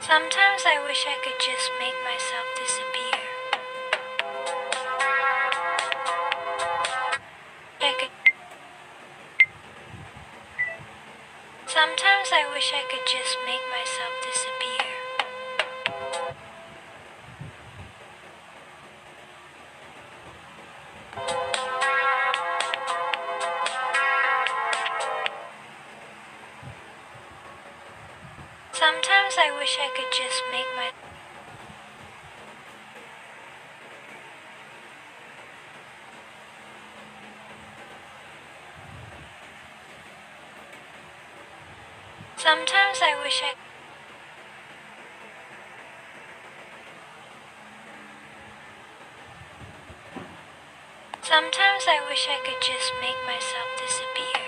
Sometimes I wish I could just make myself disappear. I could. Sometimes I wish I could just make myself disappear. Sometimes I wish I could just make my. Sometimes I wish I. Sometimes I wish I could just make myself disappear.